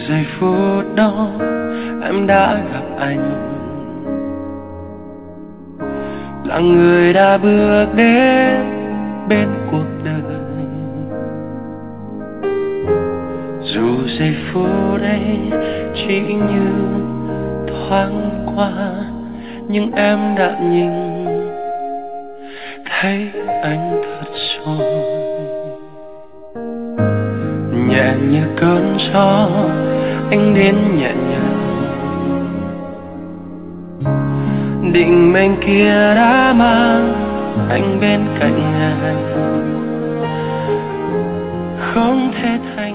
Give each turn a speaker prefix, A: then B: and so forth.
A: giây phút đó em đã gặp anh, là người đã bước đến bên cuộc đời. Dù giây phút ấy chỉ như thoáng qua, nhưng em đã nhìn thấy anh thật rồi. Nhẹ như cơn gió anh đến nhẹ nhàng, định mệnh kia đã mang anh bên cạnh ngài, không thể thành